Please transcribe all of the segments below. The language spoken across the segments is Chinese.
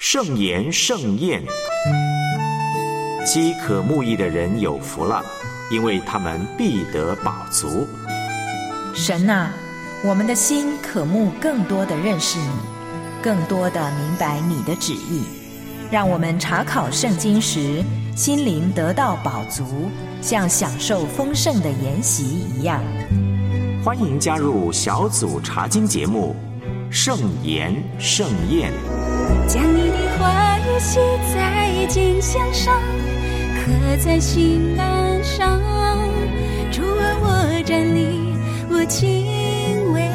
圣言盛宴，饥渴慕义的人有福了，因为他们必得饱足。 神啊，我们的心渴慕更多的认识你，更多的明白你的旨意，让我们查考圣经时心灵得到饱足，像享受丰盛的筵席一样。 欢迎加入小组查经节目圣言盛宴， 将你的话语写在肩项上，刻在心栏上。主啊，我站立，我敬畏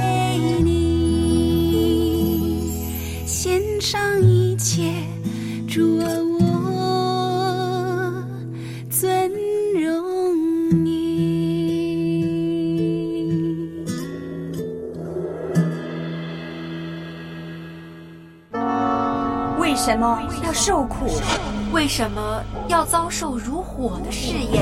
你，献上一切。主啊，我尊荣你。 为什么要受苦？为什么要遭受如火的试验？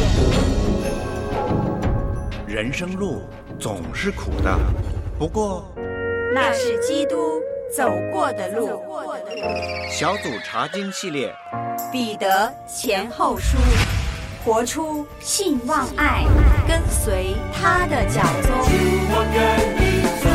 人生路总是苦的，不过那是基督走过的路。 小组查经系列， 彼得前后书，活出信望爱，跟随他的脚踪。我跟你走。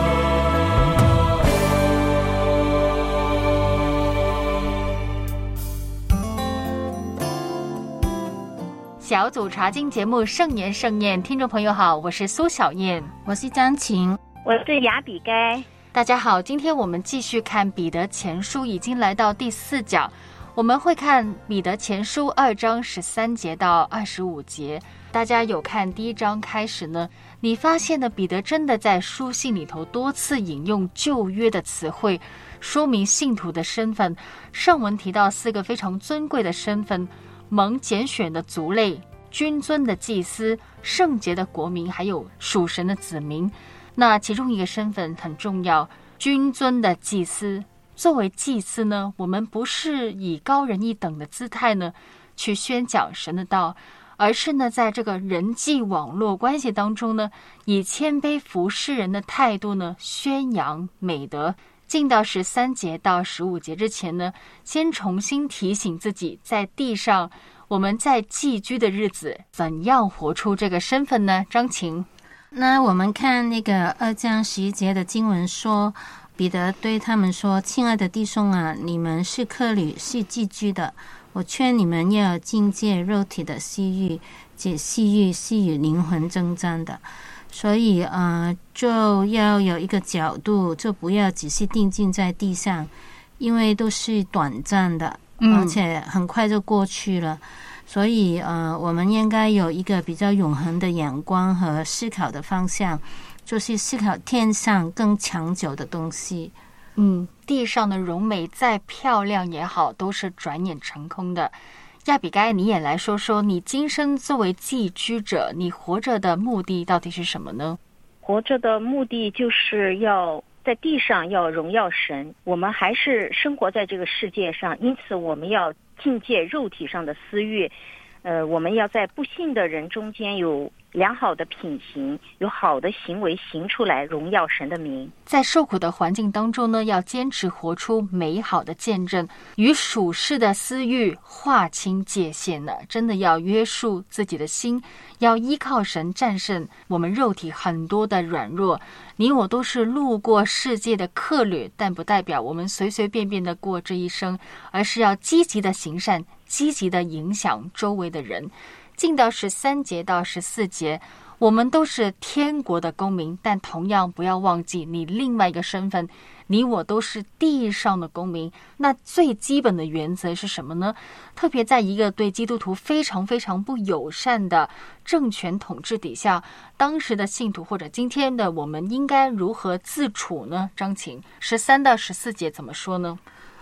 小组查经节目圣言盛宴，听众朋友好，我是苏小燕， 我是张晴， 我是雅比该。 大家好，今天我们继续看彼得前书，已经来到第4讲，我们会看彼得前书2章13节到25节。大家有看第1章开始呢，你发现了彼得真的在书信里头多次引用旧约的词汇，说明信徒的身份。上文提到4个非常尊贵的身份：蒙拣选的族类、君尊的祭司、圣洁的国民，还有属神的子民。那其中一个身份很重要，君尊的祭司。作为祭司呢，我们不是以高人一等的姿态呢去宣讲神的道，而是呢在这个人际网络关系当中呢，以谦卑服侍人的态度呢宣扬美德。进到13节到15节之前呢，先重新提醒自己，在地上我们在寄居的日子怎样活出这个身份呢？张晴。 那我们看那个2章11节的经文说，彼得对他们说，亲爱的弟兄啊，你们是客旅，是寄居的，我劝你们要禁戒肉体的私欲，这私欲是与灵魂争战的。所以就要有一个角度，就不要只是定睛在地上，因为都是短暂的，而且很快就过去了。所以我们应该有一个比较永恒的眼光和思考的方向，就是思考天上更长久的东西。 地上的荣美再漂亮也好，都是转眼成空的。亚比该，你也来说说，你今生作为寄居者，你活着的目的到底是什么呢？ 活着的目的就是要在地上要荣耀神，我们还是生活在这个世界上，因此我们要禁戒肉体上的私欲，我们要在不信的人中间有良好的品行，有好的行为行出来，荣耀神的名。 在受苦的环境当中呢，要坚持活出美好的见证，与属世的私欲划清界限呢，真的要约束自己的心，要依靠神战胜我们肉体很多的软弱。你我都是路过世界的客旅，但不代表我们随随便便的过这一生，而是要积极的行善，积极的影响周围的人。进到13节到14节，我们都是天国的公民，但同样不要忘记你另外一个身份，你我都是地上的公民。那最基本的原则是什么呢？特别在一个对基督徒非常非常不友善的政权统治底下，当时的信徒或者今天的我们应该如何自处呢？张晴，13到14节怎么说呢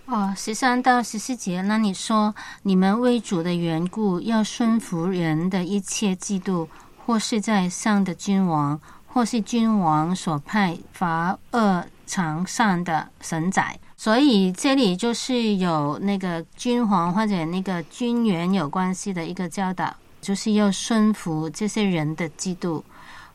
？13到14节，那你说，你们为主的缘故，要顺服人的一切制度，或是在上的君王，或是君王所派罚恶常善的神宰。所以这里就是有那个君王或者那个军员有关系的一个教导，就是要顺服这些人的制度，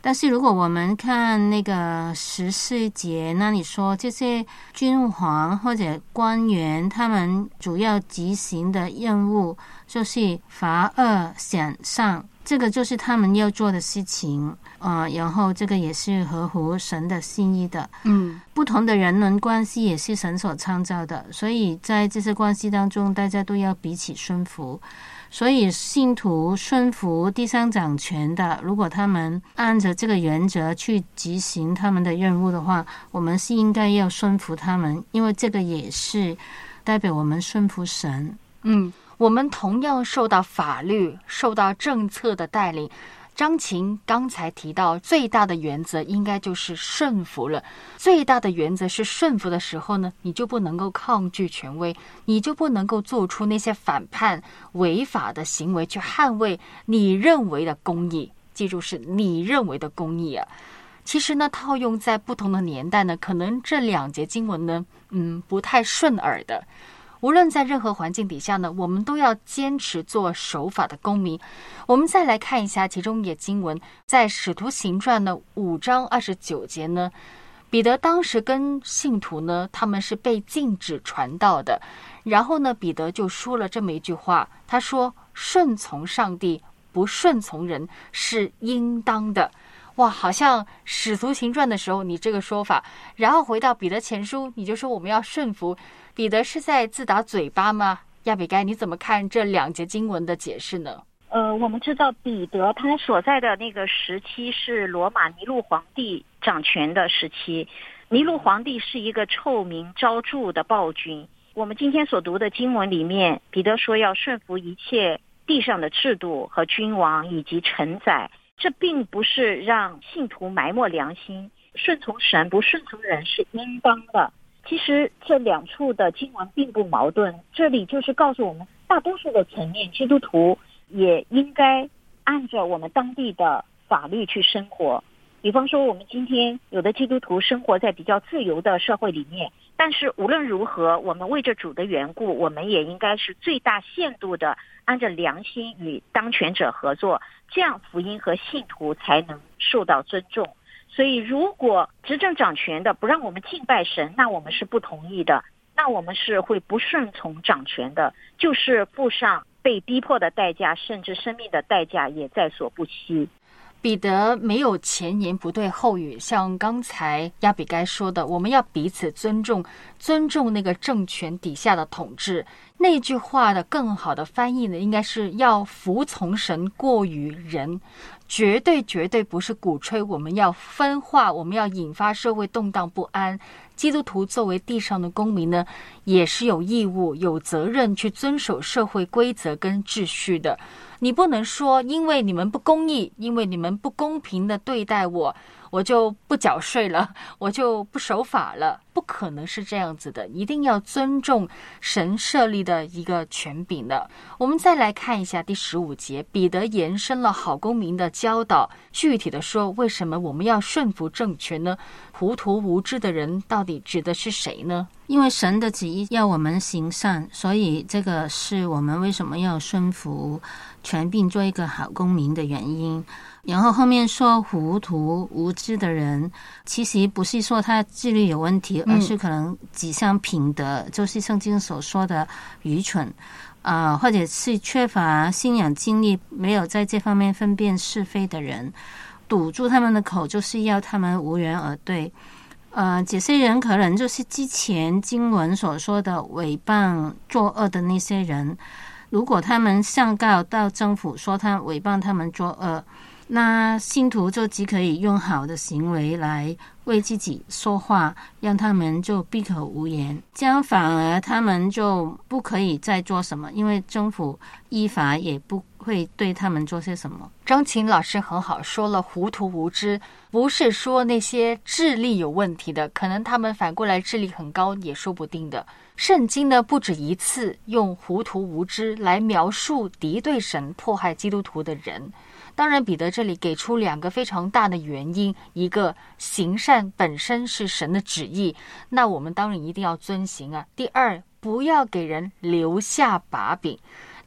但是如果我们看那个14节那里说，这些君王或者官员他们主要执行的任务就是罚恶享善，这个就是他们要做的事情然后这个也是合乎神的心意的。不同的人伦关系也是神所创造的，所以在这些关系当中大家都要彼此顺服。所以信徒顺服地上掌权的，如果他们按着这个原则去执行他们的任务的话，我们是应该要顺服他们，因为这个也是代表我们顺服神。 我们同样受到法律、受到政策的带领。张琴刚才提到最大的原则应该就是顺服了。最大的原则是顺服的时候呢，你就不能够抗拒权威，你就不能够做出那些反叛违法的行为去捍卫你认为的公义。记住，是你认为的公义啊。其实呢，套用在不同的年代呢，可能这2节经文呢不太顺耳的。无论在任何环境底下呢，我们都要坚持做守法的公民。我们再来看一下其中一节经文，在使徒行传呢5章29节呢，彼得当时跟信徒呢，他们是被禁止传道的。然后呢，彼得就说了这么一句话，他说：顺从上帝，不顺从人是应当的。哇，好像使徒行传的时候你这个说法，然后回到彼得前书你就说我们要顺服。彼得是在自打嘴巴吗？亚比该，你怎么看这2节经文的解释呢？ 我们知道彼得他所在的那个时期是罗马尼禄皇帝掌权的时期。尼禄皇帝是一个臭名昭著的暴君。我们今天所读的经文里面，彼得说要顺服一切地上的制度和君王以及臣宰，这并不是让信徒埋没良心，顺从神不顺从人是应当的。其实这2处的经文并不矛盾，这里就是告诉我们大多数的层面，基督徒也应该按照我们当地的法律去生活。比方说我们今天有的基督徒生活在比较自由的社会里面，但是无论如何，我们为着主的缘故，我们也应该是最大限度的按照良心与当权者合作，这样福音和信徒才能受到尊重。所以如果执政掌权的不让我们敬拜神，那我们是不同意的，那我们是会不顺从掌权的，就是付上被逼迫的代价，甚至生命的代价也在所不惜。 彼得没有前言不对后语，像刚才亚比该说的，我们要彼此尊重，尊重那个政权底下的统治。那句话的更好的翻译呢，应该是要服从神过于人。绝对不是鼓吹我们要分化，我们要引发社会动荡不安。基督徒作为地上的公民呢，也是有义务有责任去遵守社会规则跟秩序的。你不能说因为你们不公义，因为你们不公平的对待我，我就不缴税了，我就不守法了。不可能是这样子的，一定要尊重神设立的一个权柄的。我们再来看一下第15节，彼得延伸了好公民的教导，具体的说，为什么我们要顺服政权呢？糊涂无知的人到底指的是谁呢？ 因为神的旨意要我们行善，所以这个是我们为什么要顺服权柄，做一个好公民的原因。然后后面说糊涂无知的人，其实不是说他智力有问题，而是可能指向品德，就是圣经所说的愚蠢或者是缺乏信仰经历，没有在这方面分辨是非的人。堵住他们的口，就是要他们无言而对。这些人可能就是之前经文所说的诽谤作恶的那些人。如果他们上告到政府说他诽谤他们作恶，那信徒就只可以用好的行为来为自己说话，让他们就闭口无言。这样反而他们就不可以再做什么，因为政府依法也不会对他们做些什么。 张琴老师很好说了，糊涂无知不是说那些智力有问题的，可能他们反过来智力很高也说不定的。圣经呢不止一次用糊涂无知来描述敌对神迫害基督徒的人。当然彼得这里给出2个非常大的原因，一个行善本身是神的旨意，那我们当然一定要遵行啊。第二，不要给人留下把柄。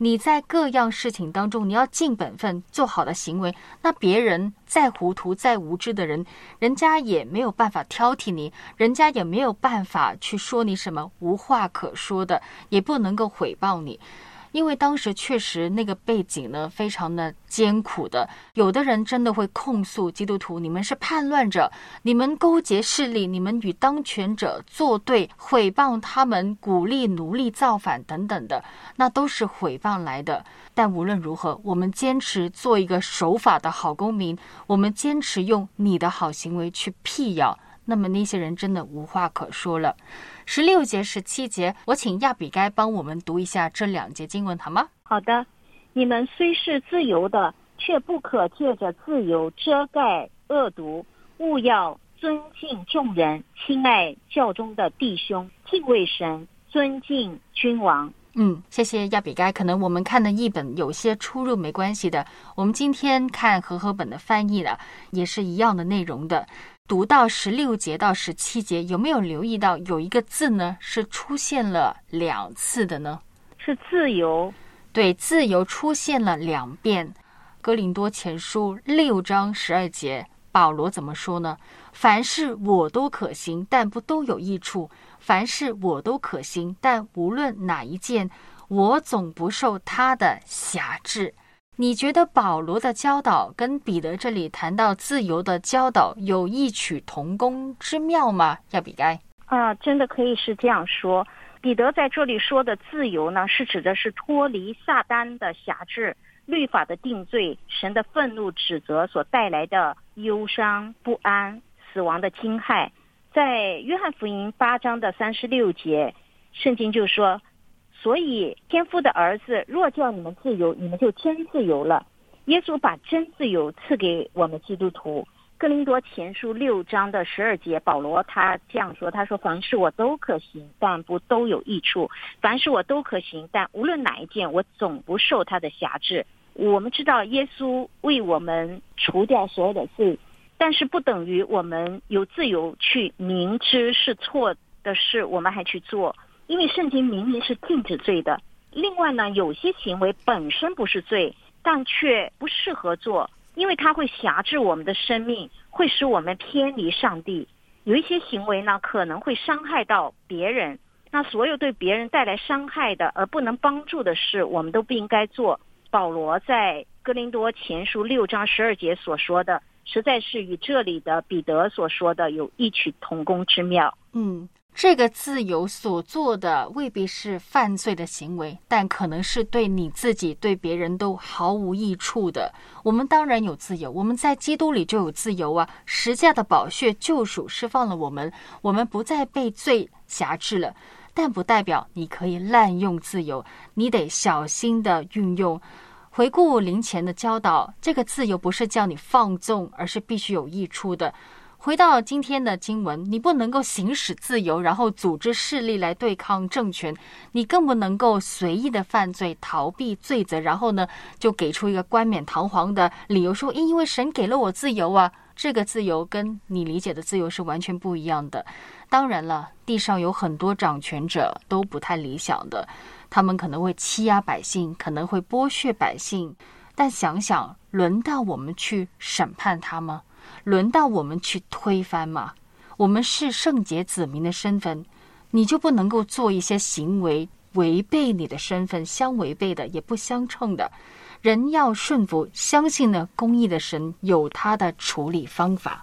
你在各样事情当中，你要尽本分做好的行为，那别人再糊涂再无知的人，人家也没有办法挑剔你，人家也没有办法去说你什么无话可说的，也不能够诽谤你。因为当时确实那个背景呢非常的艰苦的，有的人真的会控诉基督徒，你们是叛乱者，你们勾结势力，你们与当权者作对，诽谤他们，鼓励奴隶造反等等的，那都是诽谤来的。但无论如何，我们坚持做一个守法的好公民，我们坚持用你的好行为去辟谣，那么那些人真的无话可说了。16节、17节，我请亚比该帮我们读一下这2节经文好吗？ 好的，你们虽是自由的，却不可借着自由遮盖恶毒，务要尊敬众人，亲爱教中的弟兄，敬畏神，尊敬君王。 谢谢亚比该。可能我们看的译本有些出入，没关系的。我们今天看和合本的翻译了，也是一样的内容的。读到16节到17节，有没有留意到有一个字呢是出现了2次的呢？ 是自由。 对，自由出现了2遍。哥林多前书6章12节，保罗怎么说呢？凡事我都可行，但不都有益处；凡事我都可行，但无论哪一件，我总不受他的辖制。你觉得保罗的教导跟彼得这里谈到自由的教导有异曲同工之妙吗？亚比该真的可以是这样说。彼得在这里说的自由呢，是指的是脱离撒旦的辖制、律法的定罪、神的愤怒指责所带来的忧伤、不安、死亡的惊骇。在约翰福音8章的36节，圣经就说，所以天父的儿子若叫你们自由，你们就真自由了。耶稣把真自由赐给我们基督徒。哥林多前书6章的12节，保罗他这样说，他说，凡事我都可行，但不都有益处；凡事我都可行，但无论哪一件，我总不受他的辖制。我们知道耶稣为我们除掉所有的罪，但是不等于我们有自由去明知是错的事我们还去做，因为圣经明明是禁止罪的。另外呢，有些行为本身不是罪，但却不适合做，因为它会辖制我们的生命，会使我们偏离上帝。有一些行为呢，可能会伤害到别人，那所有对别人带来伤害的而不能帮助的事，我们都不应该做。保罗在哥林多前书6章12节所说的，实在是与这里的彼得所说的有异曲同工之妙。 这个自由所做的未必是犯罪的行为，但可能是对你自己对别人都毫无益处的。我们当然有自由，我们在基督里就有自由啊！十架的宝血救赎释放了我们，我们不再被罪辖制了，但不代表你可以滥用自由，你得小心的运用。回顾林前的教导，这个自由不是叫你放纵，而是必须有益处的。回到今天的经文，你不能够行使自由，然后组织势力来对抗政权，你更不能够随意的犯罪，逃避罪责，然后呢，就给出一个冠冕堂皇的理由说，因为神给了我自由啊。这个自由跟你理解的自由是完全不一样的。当然了，地上有很多掌权者都不太理想的，他们可能会欺压百姓，可能会剥削百姓，但想想，轮到我们去审判他吗？轮到我们去推翻吗？我们是圣洁子民的身份，你就不能够做一些行为违背你的身份，相违背的，也不相称的。人要顺服，相信呢，公义的神有他的处理方法。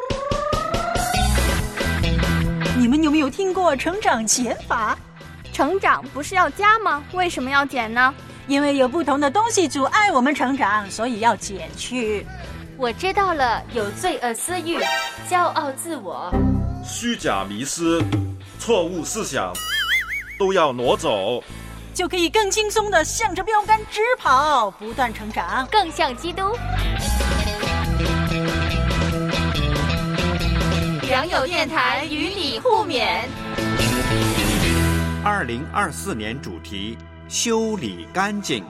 你们有没有听过成长减法？ 成长不是要加吗？为什么要减呢？ 因为有不同的东西阻碍我们成长，所以要减去。 我知道了，有罪恶私欲、骄傲自我、 虚假迷思、错误思想，都要挪走， 就可以更轻松地向着标杆直跑，不断成长， 更像基督。良友电台与你互勉。 2024年主题：修理干净。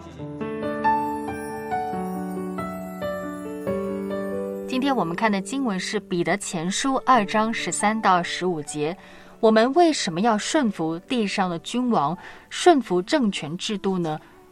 今天我们看的经文是彼得前书2章13到15节。我们为什么要顺服地上的君王，顺服政权制度呢？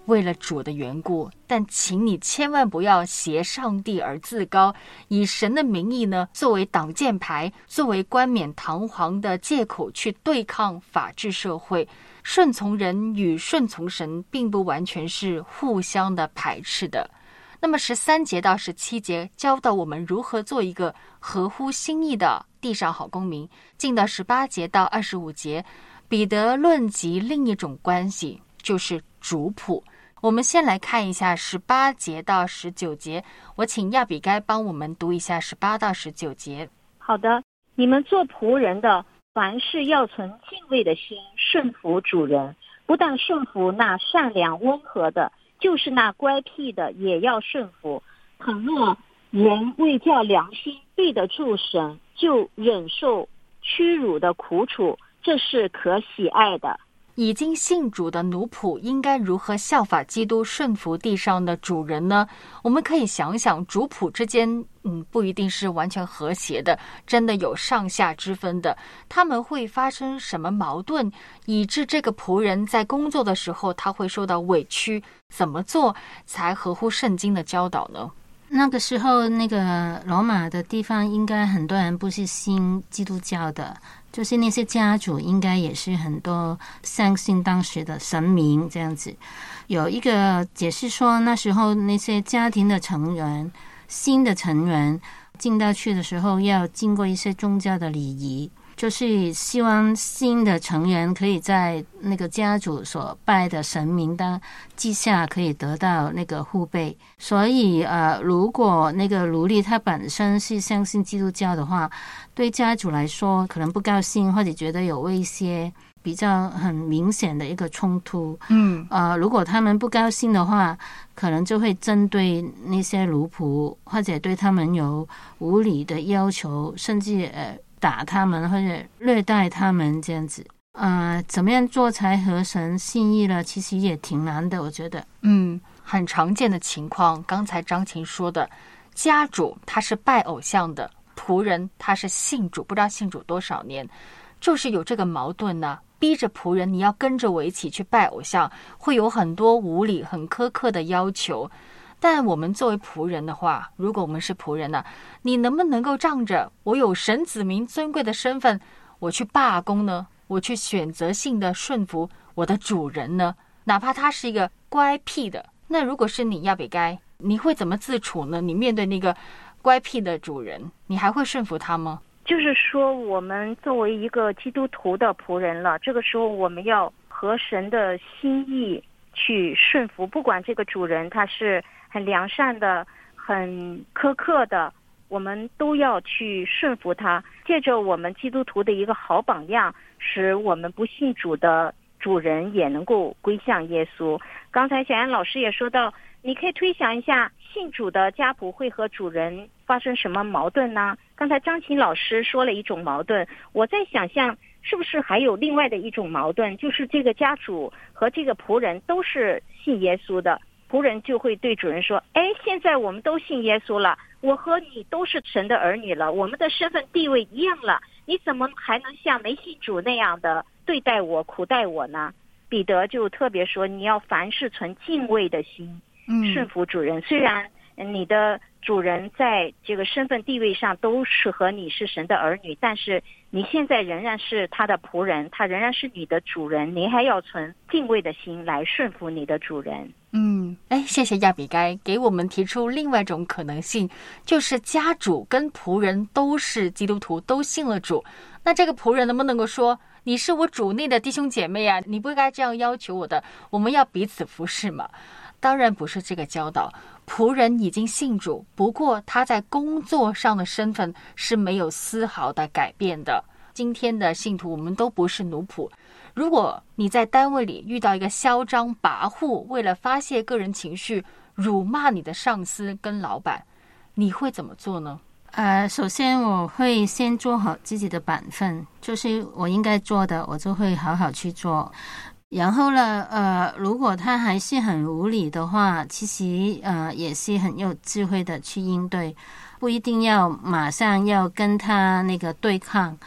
为了主的缘故，但请你千万不要挟上帝而自高，以神的名义呢作为挡箭牌，作为冠冕堂皇的借口去对抗法治社会。顺从人与顺从神并不完全是互相的排斥的。那么13节到17节教导我们如何做一个合乎心意的地上好公民。进到18节到25节，彼得论及另一种关系，就是主仆。我们先来看一下18节到19节，我请亚比该帮我们读一下18到19节。 好的，你们做仆人的，凡事要存敬畏的心，顺服主人，不但顺服那善良温和的，就是那乖僻的也要顺服。倘若人为叫良心对得住神，就忍受屈辱的苦楚，这是可喜爱的。 已经信主的奴仆应该如何效法基督顺服地上的主人呢？我们可以想想，主仆之间不一定是完全和谐的，真的有上下之分的。他们会发生什么矛盾，以致这个仆人在工作的时候他会受到委屈？怎么做才合乎圣经的教导呢？ 那个时候那个罗马的地方应该很多人不是信基督教的，就是那些家主应该也是很多相信当时的神明这样子。有一个解释说，那时候那些家庭的成员，新的成员进到去的时候要经过一些宗教的礼仪，就是希望新的成员可以在那个家主所拜的神明之下可以得到那个护庇。所以如果那个奴隶他本身是相信基督教的话，对家主来说可能不高兴，或者觉得有威胁，比较很明显的一个冲突。如果他们不高兴的话，可能就会针对那些奴仆，或者对他们有无理的要求，甚至打他们或者虐待他们这样子。怎么样做才合神心意呢？其实也挺难的，我觉得。 很常见的情况，刚才张琴说的，家主他是拜偶像的，仆人他是信主，不知道信主多少年，就是有这个矛盾呢，逼着仆人你要跟着我一起去拜偶像，会有很多无理很苛刻的要求。但我们作为仆人的话，如果我们是仆人呢，你能不能够仗着我有神子民尊贵的身份，我去罢工呢？我去选择性的顺服我的主人呢？哪怕他是一个乖僻的，那如果是你亚比该，你会怎么自处呢？你面对那个乖僻的主人，你还会顺服他吗？ 就是说，我们作为一个基督徒的仆人了，这个时候我们要合神的心意去顺服，不管这个主人他是很良善的、很苛刻的，我们都要去顺服他。借着我们基督徒的一个好榜样，使我们不信主的主人也能够归向耶稣。刚才小安老师也说到，你可以推想一下，信主的家仆会和主人发生什么矛盾呢？刚才张琴老师说了一种矛盾，我在想象是不是还有另外的一种矛盾，就是这个家主和这个仆人都是信耶稣的，仆人就会对主人说，现在我们都信耶稣了，我和你都是神的儿女了，我们的身份地位一样了，你怎么还能像没信主那样的对待我、苦待我呢？彼得就特别说，你要凡事存敬畏的心，顺服主人。虽然你的主人在这个身份地位上都是和你是神的儿女，但是你现在仍然是他的仆人，他仍然是你的主人，你还要存敬畏的心来顺服你的主人。 谢谢亚比该给我们提出另外一种可能性，就是家主跟仆人都是基督徒，都信了主，那这个仆人能不能够说，你是我主内的弟兄姐妹啊，你不该这样要求我的，我们要彼此服侍嘛？当然不是这个教导。仆人已经信主，不过他在工作上的身份是没有丝毫的改变的。今天的信徒我们都不是奴仆，如果你在单位里遇到一个嚣张跋扈，为了发泄个人情绪辱骂你的上司跟老板，你会怎么做呢？ 首先我会先做好自己的本分，就是我应该做的我就会好好去做。然后呢如果他还是很无理的话，其实也是很有智慧的去应对，不一定要马上要跟他那个对抗，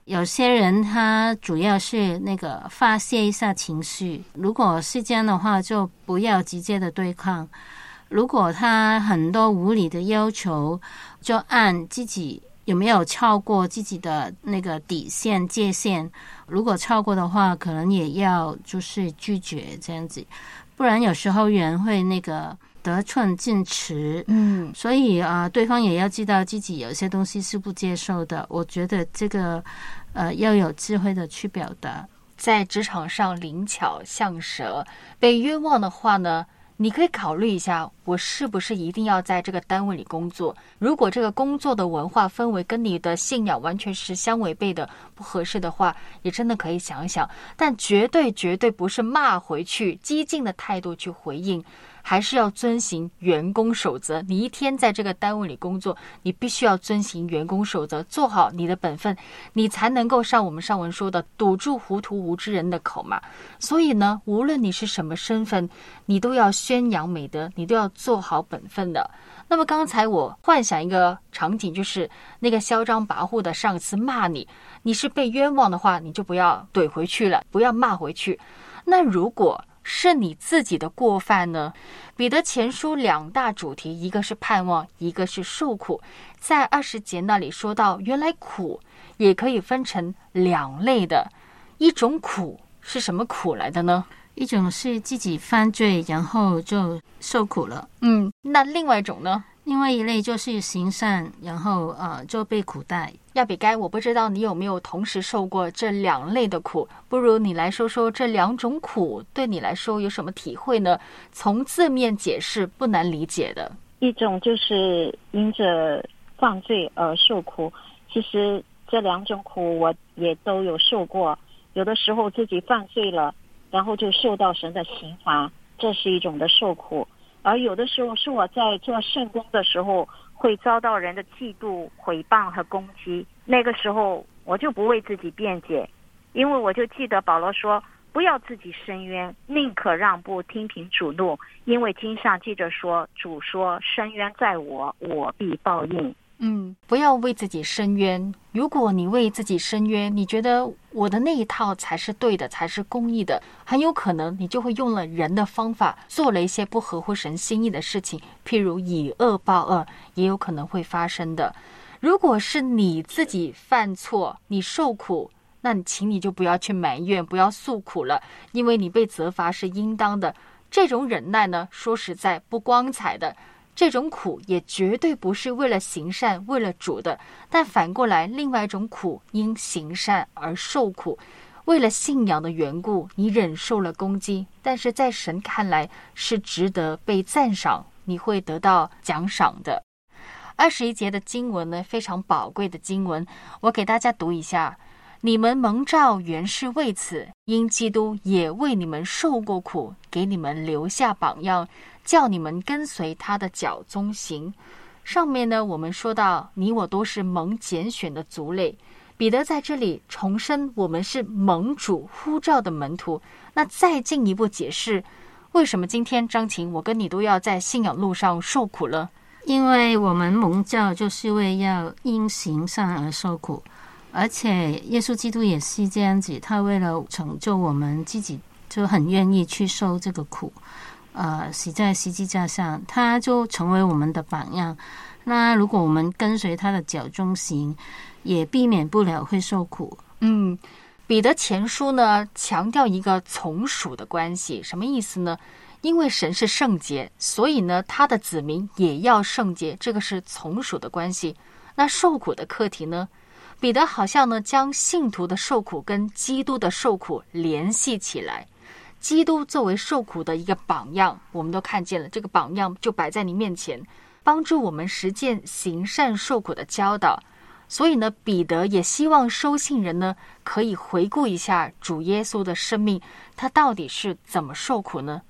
有些人他主要是那个发泄一下情绪，如果是这样的话，就不要直接的对抗。如果他很多无理的要求，就按自己有没有超过自己的那个底线界限，如果超过的话，可能也要就是拒绝这样子，不然有时候人会那个得寸进尺。所以对方也要知道自己有些东西是不接受的。我觉得这个要有智慧的去表达。 在职场上灵巧像蛇，被冤枉的话呢，你可以考虑一下，我是不是一定要在这个单位里工作？如果这个工作的文化氛围跟你的信仰完全是相违背的，不合适的话，也真的可以想一想。但绝对不是骂回去，激进的态度去回应，还是要遵行员工守则。你一天在这个单位里工作，你必须要遵行员工守则，做好你的本分，你才能够像我们上文说的，堵住糊涂无知人的口嘛。所以呢，无论你是什么身份，你都要宣扬美德，你都要做好本分的。那么刚才我幻想一个场景，就是那个嚣张跋扈的上司骂你，你是被冤枉的话，你就不要怼回去了，不要骂回去。那如果是你自己的过犯呢？彼得前书2大主题，一个是盼望，一个是受苦。在20节那里说到，原来苦也可以分成2类的，一种苦是什么苦来的呢？ 一种是自己犯罪然后就受苦了， 那另外一种呢？ 另外一类就是行善然后就被苦待。 亚比该，我不知道你有没有同时受过这2类的苦，不如你来说说这2种苦对你来说有什么体会呢？从字面解释不难理解的。 一种就是因着犯罪而受苦，其实这2种苦我也都有受过。有的时候自己犯罪了，然后就受到神的刑罚，这是一种的受苦。而有的时候是我在做圣工的时候，会遭到人的嫉妒、毁谤和攻击，那个时候我就不为自己辩解，因为我就记得保罗说，不要自己伸冤，宁可让步，听凭主怒，因为经上记着说，主说，伸冤在我，我必报应。 不要为自己伸冤。如果你为自己伸冤，你觉得我的那一套才是对的，才是公义的，很有可能你就会用了人的方法，做了一些不合乎神心意的事情，譬如以恶报恶，也有可能会发生的。如果是你自己犯错，你受苦，那请你就不要去埋怨，不要诉苦了，因为你被责罚是应当的。这种忍耐呢，说实在不光彩的，这种苦也绝对不是为了行善，为了主的。但反过来，另外一种苦，因行善而受苦，为了信仰的缘故，你忍受了攻击，但是在神看来是值得被赞赏，你会得到奖赏的。21节的经文呢，非常宝贵的经文，我给大家读一下。你们蒙召原是为此，因基督也为你们受过苦，给你们留下榜样，叫你们跟随他的脚踪行。上面呢，我们说到你我都是蒙拣选的族类，彼得在这里重申我们是蒙主呼召的门徒。那再进一步解释，为什么今天张琴我跟你都要在信仰路上受苦了？ 因为我们蒙召就是为要因行善而受苦，而且耶稣基督也是这样子，他为了成就我们自己，就很愿意去受这个苦，死在十字架上，他就成为我们的榜样。那如果我们跟随他的脚中行，也避免不了会受苦。 彼得前书呢，强调一个从属的关系，什么意思呢？因为神是圣洁，所以呢，他的子民也要圣洁，这个是从属的关系。那受苦的课题呢？彼得好像呢，将信徒的受苦跟基督的受苦联系起来。基督作为受苦的一个榜样，我们都看见了，这个榜样就摆在你面前，帮助我们实践行善受苦的教导。所以呢，彼得也希望收信人呢，可以回顾一下主耶稣的生命，他到底是怎么受苦呢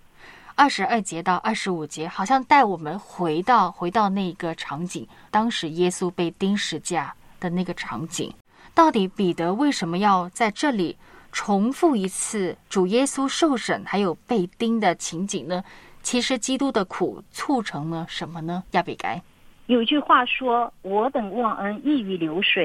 ？22节到25节好像带我们回到那个场景，当时耶稣被钉十架的那个场景。到底彼得为什么要在这里重复一次主耶稣受审还有被钉的情景呢？其实基督的苦促成了什么呢？亚比该， 有句话说，我等忘恩易于流水，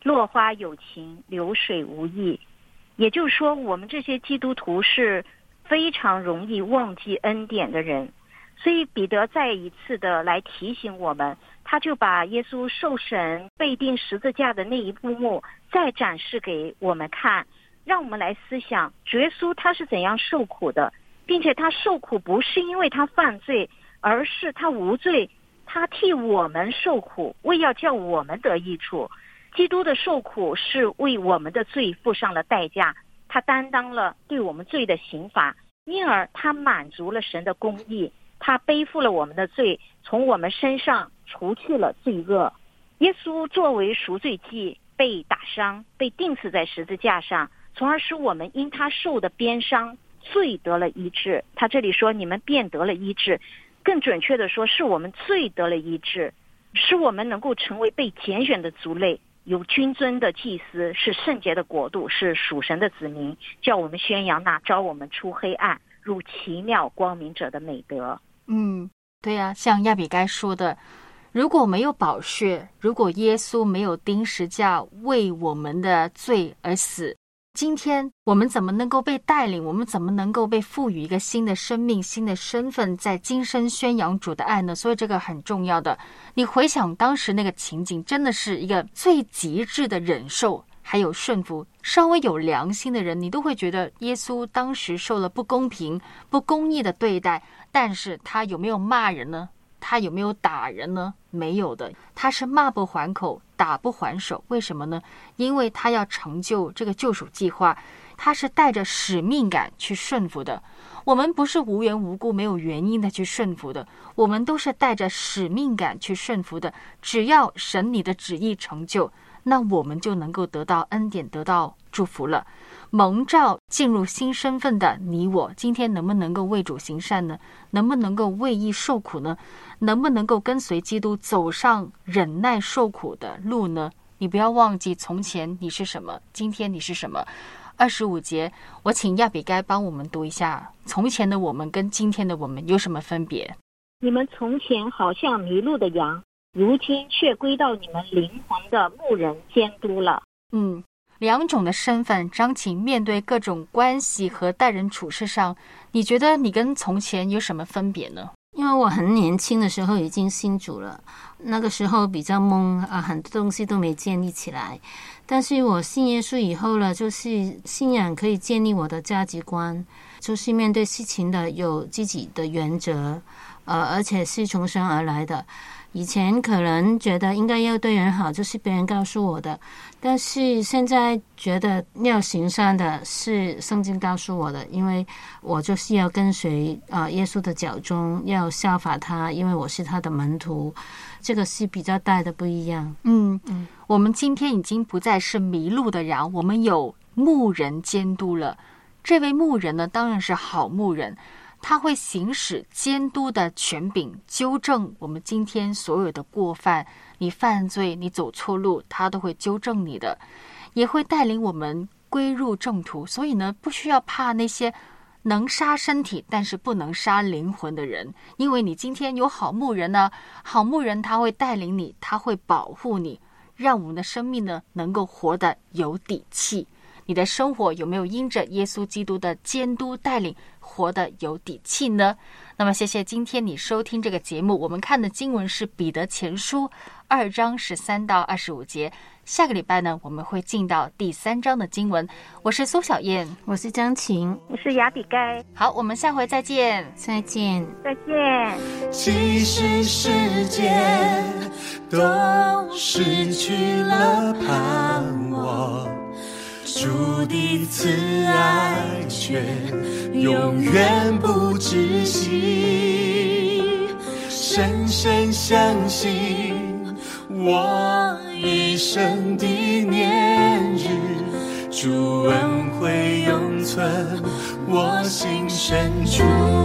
落花有情，流水无益。也就是说，我们这些基督徒是非常容易忘记恩典的人。所以彼得再一次的来提醒我们，他就把耶稣受审被钉十字架的那一幕再展示给我们看，让我们来思想主耶稣他是怎样受苦的，并且他受苦不是因为他犯罪，而是他无罪，他替我们受苦，为要叫我们得益处。基督的受苦是为我们的罪付上了代价，他担当了对我们罪的刑罚，因而他满足了神的公义，他背负了我们的罪，从我们身上除去了罪恶。耶稣作为赎罪祭被打伤，被钉死在十字架上，从而使我们因他受的鞭伤罪得了医治。他这里说你们便得了医治，更准确的说是我们罪得了医治，使我们能够成为被拣选的族类，有君尊的祭司，是圣洁的国度，是属神的子民，叫我们宣扬那召我们出黑暗入奇妙光明者的美德。 对啊，像亚比该说的，如果没有宝血，如果耶稣没有钉十架为我们的罪而死，今天我们怎么能够被带领，我们怎么能够被赋予一个新的生命，新的身份，在今生宣扬主的爱呢？所以这个很重要的。你回想当时那个情景，真的是一个最极致的忍受还有顺服。稍微有良心的人，你都会觉得耶稣当时受了不公平不公义的对待，但是他有没有骂人呢？他有没有打人呢？没有的，他是骂不还口，打不还手。为什么呢？因为他要成就这个救赎计划，他是带着使命感去顺服的。我们不是无缘无故没有原因的去顺服的，我们都是带着使命感去顺服的。只要神你的旨意成就，那我们就能够得到恩典，得到祝福了。蒙召进入新身份的你我，今天能不能够为主行善呢？能不能够为义受苦呢？能不能够跟随基督走上忍耐受苦的路呢？你不要忘记从前你是什么，今天你是什么。25节，我请亚比该帮我们读一下，从前的我们跟今天的我们有什么分别？ 你们从前好像迷路的羊，如今却归到你们灵魂的牧人监督了。 两种的身份，张琴面对各种关系和待人处事上，你觉得你跟从前有什么分别呢？ 因为我很年轻的时候已经信主了，那个时候比较懵啊，很多东西都没建立起来。但是我信耶稣以后了，就是信仰可以建立我的价值观，就是面对事情的有自己的原则，而且是从神而来的。以前可能觉得应该要对人好，就是别人告诉我的，但是现在觉得要行善的是圣经告诉我的，因为我就是要跟随耶稣的脚踪，要效法他，因为我是他的门徒，这个是比较大的不一样。 我们今天已经不再是迷路的羊，我们有牧人监督了。这位牧人呢，当然是好牧人，他会行使监督的权柄，纠正我们今天所有的过犯。你犯罪，你走错路，他都会纠正你的，也会带领我们归入正途。所以呢，不需要怕那些能杀身体但是不能杀灵魂的人，因为你今天有好牧人呢，好牧人他会带领你，他会保护你，让我们的生命呢能够活得有底气。你的生活有没有因着耶稣基督的监督带领活得有底气呢？那么谢谢今天你收听这个节目，我们看的经文是彼得前书2章13到25节。下个礼拜呢，我们会进到第3章的经文。我是苏小燕， 我是张琴， 我是亚比该。 好，我们下回再见。 再见。 其实世界都失去了盼望，主的慈爱却永远不止息，深深相信我一生的年日，主恩会永存我心深处。